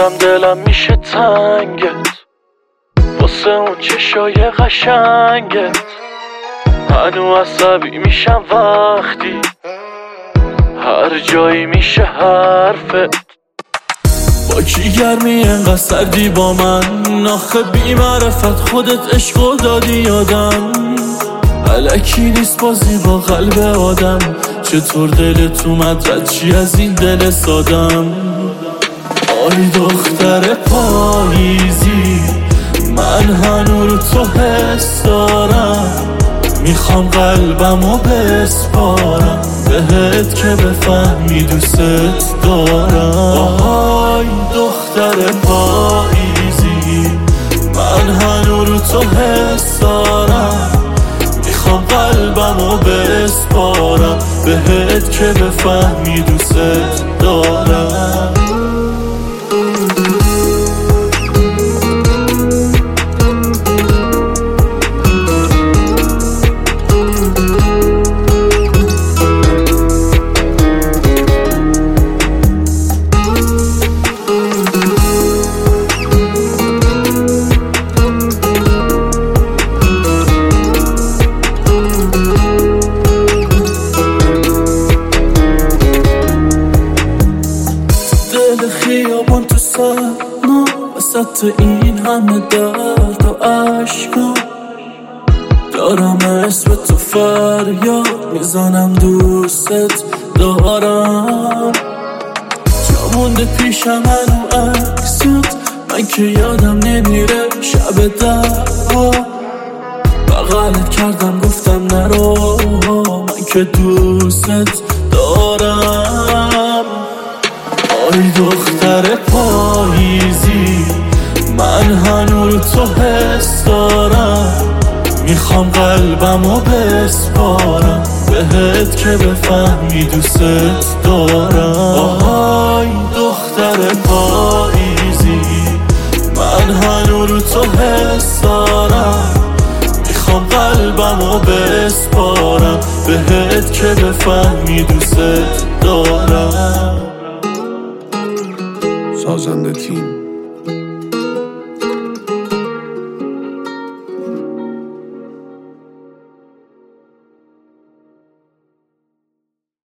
بازم دلم میشه تنگت واسه اون چشای قشنگت. هنو عصبی میشم وقتی هر جایی میشه حرفت. با کی گرمی انقدر سردی با من؟ آخه بی معرفت خودت عشقو دادی یادم. الکی نیست بازی با قلب آدم. چطور دلت اومد رد چی از این دل سادم؟ آی دختر پاییزی من هنو رو تو حس دارم. میخوام قلبمو بسپارم بهت که بفهمی دوست دارم. آی دختر پاییزی من هنو رو تو حس دارم. میخوام قلبمو بسپارم بهت که بفهمی دوست دارم. خیابون تو سرما وسط این همه درد و عشقا دارم اسم تو فریاد میزنم دوست دارم. جا مونده پیشم هنو عکست من که یادم نمیره شب درها. بغلت کردم گفتم نرو من که دوست دارم. آی دختر پاییزی من هنو رو تو حس دارم. میخوام قلبمو بسپارم بهت که بفهمی دوست دارم. آی دختر پاییزی من هنو رو تو حس دارم. میخوام قلبمو بسپارم بهت که بفهمی دوست دارم. سازنده تیم